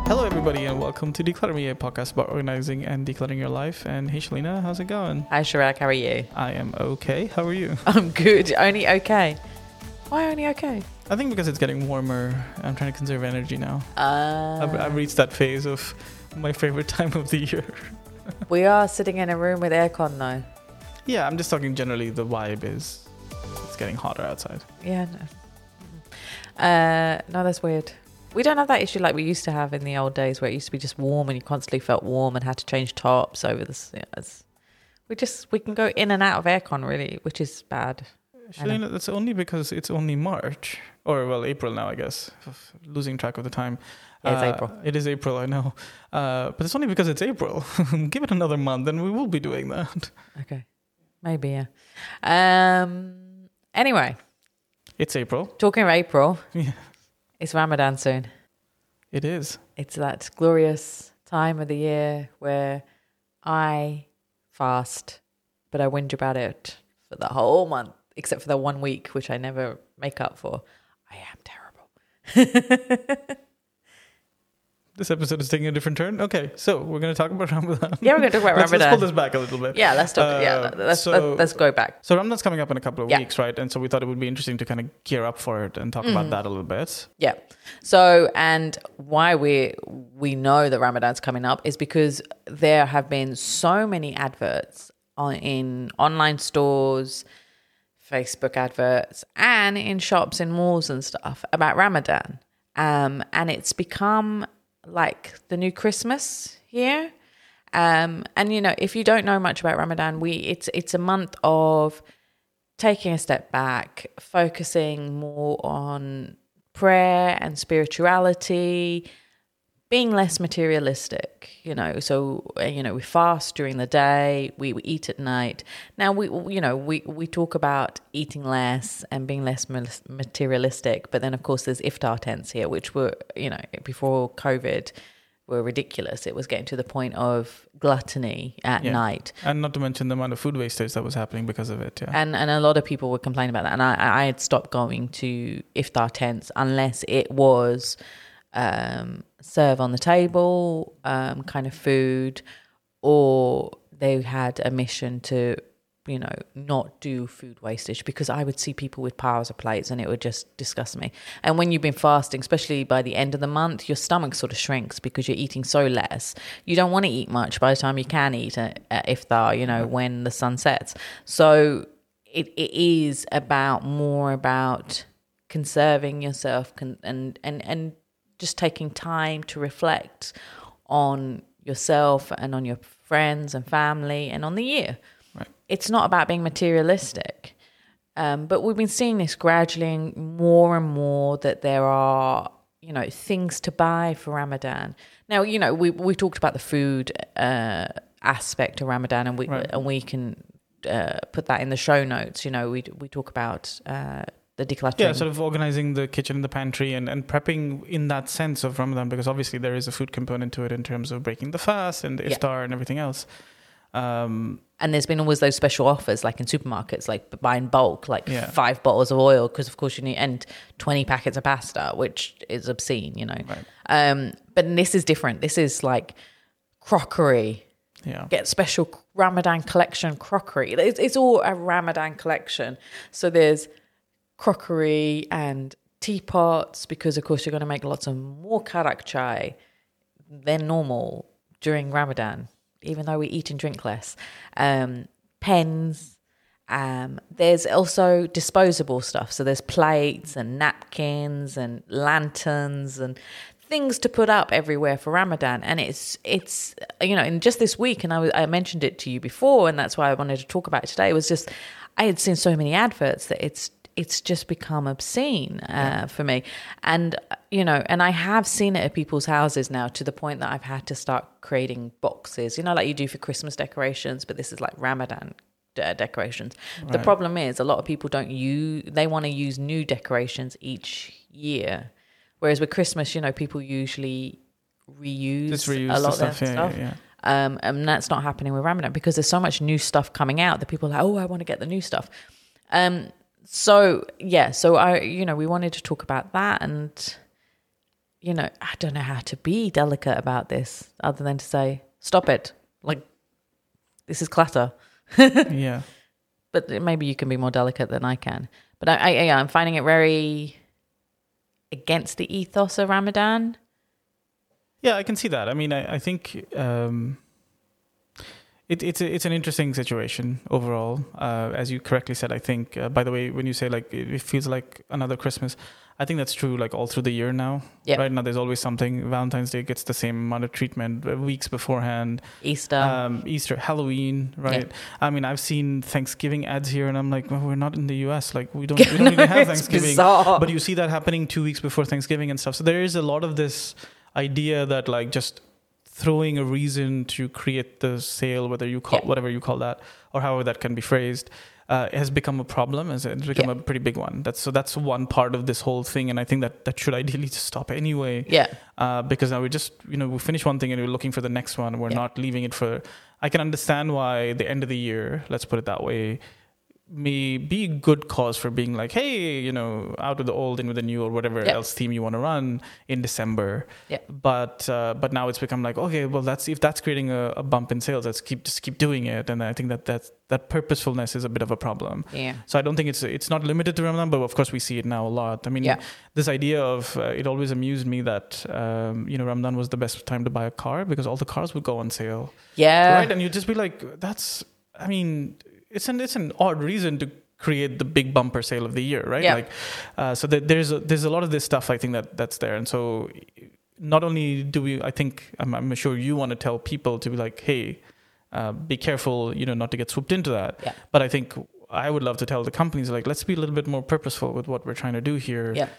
Hello, everybody, and welcome to Declutter Me, a podcast about organizing and decluttering your life. And hey, Shalina, how's it going? Hi, Chirag. How are you? I am okay. How are you? I'm good. Only okay. Why only okay? I think because it's getting warmer. I'm trying to conserve energy now. I've reached that phase of my favorite time of the year. We are sitting in a room with aircon, though. Yeah, I'm just talking generally. The vibe is it's getting hotter outside. Yeah, no, that's weird. We don't have that issue like we used to have in the old days, where it used to be just warm and you constantly felt warm and had to change tops over this. Yeah, we can go in and out of aircon really, which is bad. Shalina, that's only because it's only March, or well, April now, I guess. Losing track of the time. Yeah, it's April. It is April, I know. But it's only because it's April. Give it another month and we will be doing that. Okay. Maybe, yeah. Anyway. It's April. Talking of April. Yeah. It's Ramadan soon. It is. It's that glorious time of the year where I fast, but I whinge about it for the whole month, except for the 1 week, which I never make up for. I am terrible. This episode is taking a different turn. Okay, so we're going to talk about Ramadan. Yeah, we're going to talk about Ramadan. Let's pull this back a little bit. Yeah, let's talk. Let's go back. So Ramadan's coming up in a couple of weeks, right? And so we thought it would be interesting to kind of gear up for it and talk about that a little bit. Yeah. So, and why we know that Ramadan's coming up is because there have been so many adverts in online stores, Facebook adverts, and in shops and malls and stuff about Ramadan. And it's become like the new Christmas here. And you know, if you don't know much about Ramadan, it's a month of taking a step back, focusing more on prayer and spirituality, being less materialistic, you know. So, you know, we fast during the day, we eat at night. Now, we talk about eating less and being less materialistic, but then, of course, there's iftar tents here, which were, you know, before COVID, were ridiculous. It was getting to the point of gluttony at night. And not to mention the amount of food wastage that was happening because of it. Yeah. And a lot of people were complaining about that. And I had stopped going to iftar tents unless it was serve on the table kind of food, or they had a mission to, you know, not do food wastage, because I would see people with piles of plates and it would just disgust me. And when you've been fasting, especially by the end of the month, your stomach sort of shrinks because you're eating so less. You don't want to eat much by the time you can eat at iftar, you know, when the sun sets. So it is more about conserving yourself and just taking time to reflect on yourself and on your friends and family and on the year. Right. It's not about being materialistic. But we've been seeing this gradually more and more, that there are, you know, things to buy for Ramadan. Now, you know, we talked about the food aspect of Ramadan, and we can put that in the show notes. You know, we talk about the decluttering. Yeah, sort of organizing the kitchen and the pantry and prepping in that sense of Ramadan, because obviously there is a food component to it in terms of breaking the fast and the iftar and everything else. And there's been always those special offers, like in supermarkets, like buy in bulk, like 5 bottles of oil, because of course you need, and 20 packets of pasta, which is obscene, you know. Right. But this is different. This is like crockery. Yeah. Get special Ramadan collection crockery. It's all a Ramadan collection. So there's crockery and teapots, because of course you're going to make lots of more karak chai than normal during Ramadan, even though we eat and drink less. Pens. There's also disposable stuff. So there's plates and napkins and lanterns and things to put up everywhere for Ramadan. And it's you know, in just this week, and I mentioned it to you before, and that's why I wanted to talk about it today, was just I had seen so many adverts that it's just become obscene for me. And, you know, and I have seen it at people's houses now, to the point that I've had to start creating boxes, you know, like you do for Christmas decorations, but this is like Ramadan decorations. Right. The problem is a lot of people they want to use new decorations each year. Whereas with Christmas, you know, people usually reuse a lot of their stuff. Yeah. And that's not happening with Ramadan, because there's so much new stuff coming out that people are like, oh, I want to get the new stuff. So we wanted to talk about that, and you know, I don't know how to be delicate about this other than to say, stop it. Like, this is clutter. Yeah. But maybe you can be more delicate than I can. But I'm finding it very against the ethos of Ramadan. Yeah, I can see that. I mean, I think it's an interesting situation overall. As you correctly said, I think, by the way, when you say like it feels like another Christmas, I think that's true like all through the year now. Yep. Right now, there's always something. Valentine's Day gets the same amount of treatment weeks beforehand. Easter, Halloween, right? Yep. I mean, I've seen Thanksgiving ads here, and I'm like, well, we're not in the US. Like, we don't really have Thanksgiving. Bizarre. But you see that happening 2 weeks before Thanksgiving and stuff. So there is a lot of this idea that like just throwing a reason to create the sale, whether you call whatever you call that, or however that can be phrased, has become a problem. It's become a pretty big one. That's one part of this whole thing, and I think that should ideally just stop anyway. Yeah. Because now we just we finish one thing and we're looking for the next one. We're not leaving it for. I can understand why the end of the year, let's put it that way, may be a good cause for being like, hey, out with the old, in with the new, or whatever else theme you want to run in December. Yeah. But now it's become like, okay, well, if that's creating a bump in sales, let's keep doing it. And I think that purposefulness is a bit of a problem. Yeah. So I don't think it's not limited to Ramadan, but of course we see it now a lot. I mean, this idea of it always amused me that Ramadan was the best time to buy a car because all the cars would go on sale. Yeah. Right, and you'd just be like, it's an odd reason to create the big bumper sale of the year, right? Yeah. Like, so there's a lot of this stuff I think that's there, and so not only do we, I think I'm sure you want to tell people to be like, hey, be careful, not to get swooped into that. Yeah. But I think I would love to tell the companies like, let's be a little bit more purposeful with what we're trying to do here. Yeah.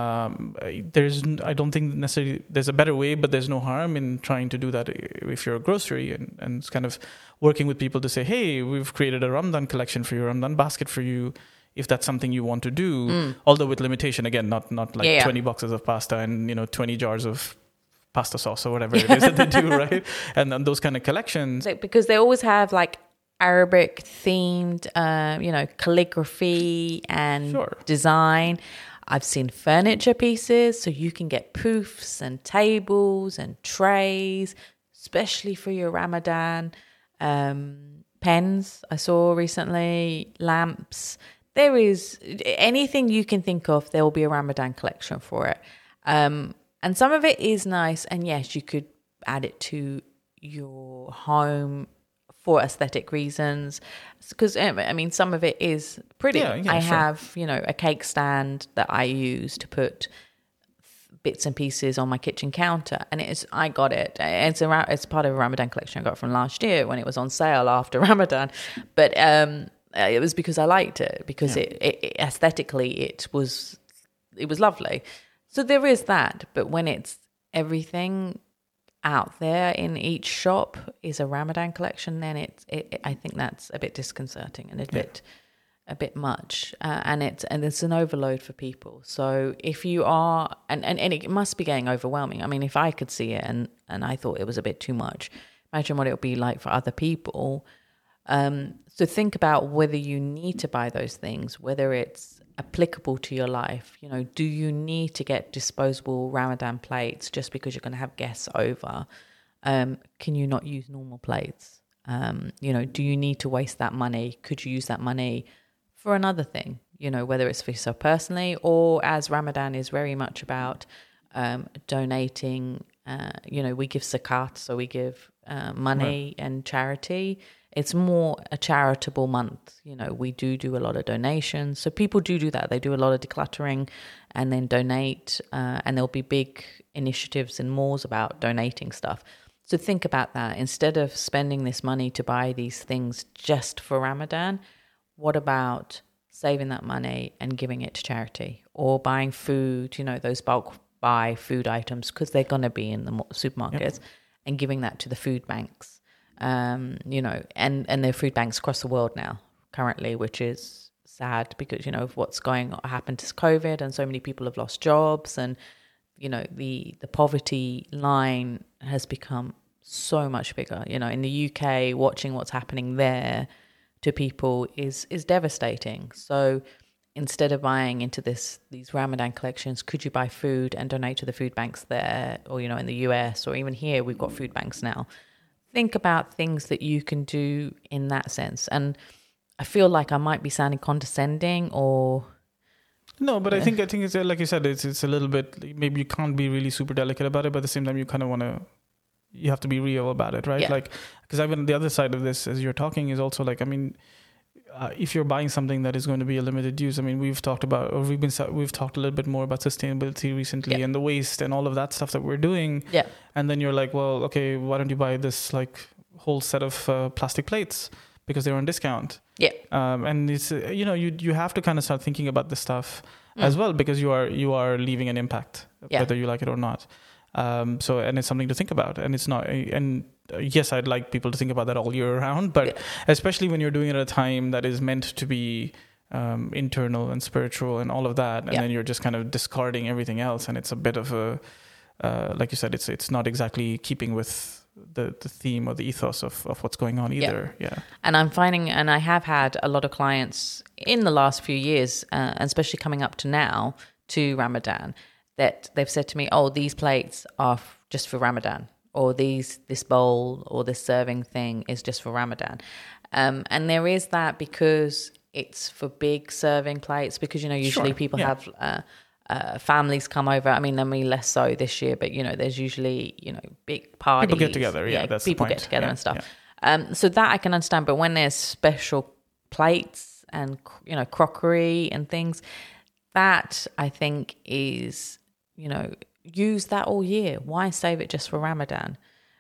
I don't think necessarily there's a better way, but there's no harm in trying to do that if you're a grocery and it's kind of working with people to say, hey, we've created a Ramadan collection for you, Ramadan basket for you, if that's something you want to do, although with limitation, again, not like 20 boxes of pasta and 20 jars of pasta sauce or whatever it is that they do, right? And those kind of collections. Because they always have like Arabic themed, calligraphy and design. I've seen furniture pieces, so you can get poofs and tables and trays, especially for your Ramadan. Pens I saw recently, lamps. There is anything you can think of, there will be a Ramadan collection for it. And some of it is nice, and yes, you could add it to your home for aesthetic reasons, because some of it is pretty. I have a cake stand that I use to put bits and pieces on my kitchen counter, and I got it. It's part of a Ramadan collection I got from last year when it was on sale after Ramadan, but it was because I liked it, because it aesthetically it was lovely. So there is that, but when it's everything out there in each shop is a Ramadan collection, then I think that's a bit disconcerting and a bit much, and it's an overload for people. So if you are, and it must be getting overwhelming. I mean, if I could see it and I thought it was a bit too much, imagine what it would be like for other people. So think about whether you need to buy those things, whether it's applicable to your life. Do you need to get disposable Ramadan plates just because you're going to have guests over? Can you not use normal plates? Do you need to waste that money? Could you use that money for another thing? Whether it's for yourself personally, or as Ramadan is very much about donating. We give zakat, so we give money and charity. It's more a charitable month. We do a lot of donations. So people do that. They do a lot of decluttering and then donate. And there'll be big initiatives in malls about donating stuff. So think about that. Instead of spending this money to buy these things just for Ramadan, what about saving that money and giving it to charity, or buying food, those bulk buy food items because they're going to be in the supermarkets, and giving that to the food banks. And there are food banks across the world now currently, which is sad because, of what's happened to COVID, and so many people have lost jobs, and, the poverty line has become so much bigger. In the UK, watching what's happening there to people is devastating. So instead of buying into these Ramadan collections, could you buy food and donate to the food banks there, or in the US, or even here we've got food banks now. Think about things that you can do in that sense. And I feel like I might be sounding condescending or... No, but I think it's like you said, it's a little bit, maybe you can't be really super delicate about it, but at the same time you kind of you have to be real about it, right? Yeah. Like, because I've been the other side of this as you're talking is also like, I mean, if you're buying something that is going to be a limited use, I mean, we've talked a little bit more about sustainability recently and the waste and all of that stuff that we're doing. Yeah. And then you're like, well, okay, why don't you buy this like whole set of plastic plates because they're on discount? Yeah. And it's, you have to kind of start thinking about this stuff as well, because you are leaving an impact, whether you like it or not. And it's something to think about, and it's not, and yes, I'd like people to think about that all year round, but especially when you're doing it at a time that is meant to be internal and spiritual and all of that, and then you're just kind of discarding everything else, and it's a bit of a, like you said, it's not exactly keeping with the theme or the ethos of what's going on either. Yeah. And I'm finding, and I have had a lot of clients in the last few years, and especially coming up to now to Ramadan, that they've said to me, oh, these plates are just for Ramadan, or this bowl or this serving thing is just for Ramadan. And there is that because it's for big serving plates, because, usually people have families come over. I mean, less so this year, but, there's usually, big parties. People get together, that's people the point. Get together and stuff. Yeah. So that I can understand. But when there's special plates and, crockery and things, that I think is... use that all year. Why save it just for Ramadan?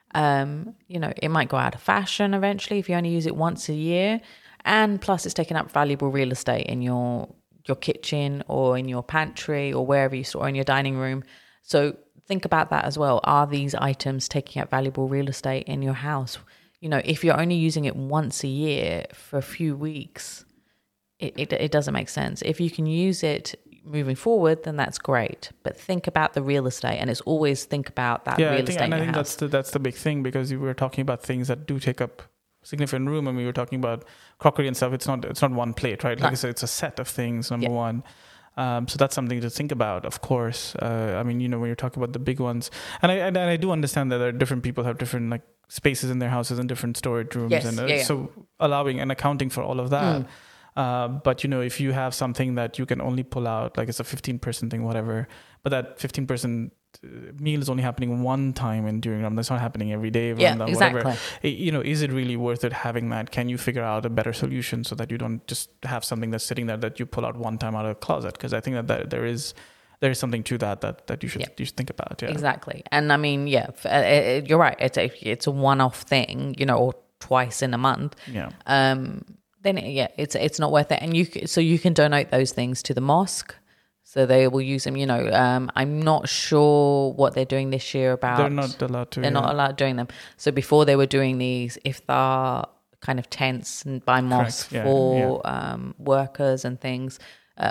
It might go out of fashion eventually if you only use it once a year. And plus it's taking up valuable real estate in your kitchen or in your pantry or wherever you store, in your dining room. So think about that as well. Are these items taking up valuable real estate in your house? If you're only using it once a year for a few weeks, it doesn't make sense. If you can use it moving forward, then that's great. But think about the real estate, and it's always think about that real estate in your house. I think that's the big thing, because we were talking about things that do take up significant room, and we were talking about crockery and stuff. It's not one plate, right? Like I said, it's a set of things. Number one. So that's something to think about, of course. When you're talking about the big ones, and I do understand that there are different people have different like spaces in their houses and different storage rooms, so allowing and accounting for all of that. But if you have something that you can only pull out, like it's a 15-person thing, whatever, but that 15-person meal is only happening one time and during Ramadan, it's not happening every day. Ramadan, exactly. Whatever. Is it really worth it having that? Can you figure out a better solution so that you don't just have something that's sitting there that you pull out one time out of a closet? Because I think that there is something to that you should think about. Yeah. Exactly. And I mean, you're right. It's a one-off thing, or twice in a month. Yeah. Then it's not worth it. And you can donate those things to the mosque, so they will use them. I'm not sure what they're doing this year about. They're not allowed to. They're not allowed doing them. So before they were doing these iftar kind of tents by mosque for workers and things.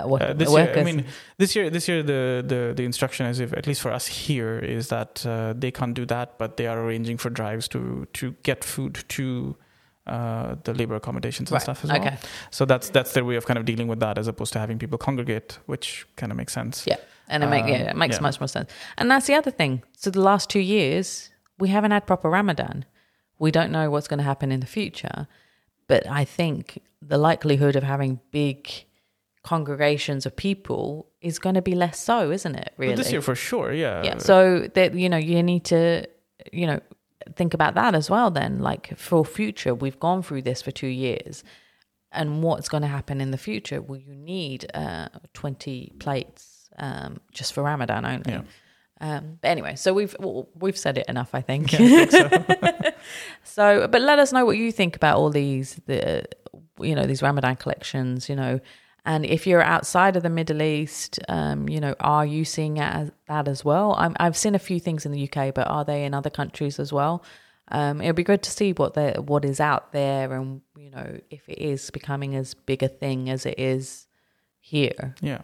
This year the instruction, as if at least for us here, is that they can't do that, but they are arranging for drives to get food to the labor accommodations and stuff as well. So that's their way of kind of dealing with that, as opposed to having people congregate, which kind of makes sense. Yeah, and it makes much more sense. And that's the other thing. So the last 2 years, we haven't had proper Ramadan. We don't know what's going to happen in the future, but I think the likelihood of having big congregations of people is going to be less so, isn't it? Really, this year for sure. Yeah. So that you need to think about that as well then, like for future. We've gone through this for 2 years, and what's going to happen in the future? Will you need 20 plates just for Ramadan only? But anyway, so we've said it enough, I think. Yeah, I think so but let us know what you think about all these these Ramadan collections, and if you're outside of the Middle East, are you seeing that as well? I've seen a few things in the UK, but are they in other countries as well? It'll be good to see what is out there, and if it is becoming as big a thing as it is here. Yeah.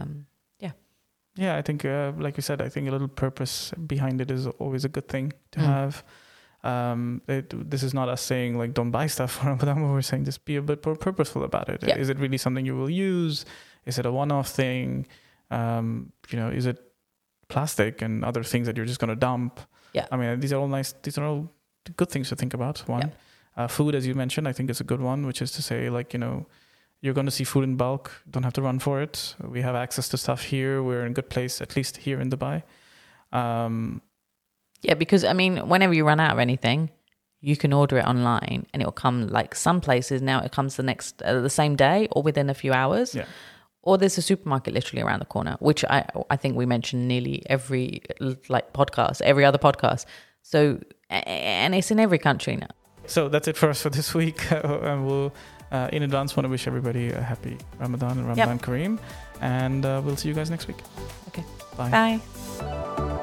I think, like you said, I think a little purpose behind it is always a good thing to have. This is not us saying like don't buy stuff for Ramadan, but we're saying just be a bit more purposeful about it. Is it really something you will use? Is it a one-off thing? Is it plastic and other things that you're just going to dump? Yeah. I mean, these are all good things to think about. One, food, as you mentioned, I think is a good one, which is to say, like, you're going to see food in bulk. Don't have to run for it. We have access to stuff here. We're in a good place, at least here in Dubai. Because, I mean, whenever you run out of anything, you can order it online and it will come, like some places now it comes the same day or within a few hours. Yeah. Or there's a supermarket literally around the corner, which I think we mention nearly every podcast, every other podcast. So, and it's in every country now. So that's it for us for this week. And we'll, in advance, want to wish everybody a happy Ramadan and Ramadan Kareem. And we'll see you guys next week. Okay. Bye. Bye.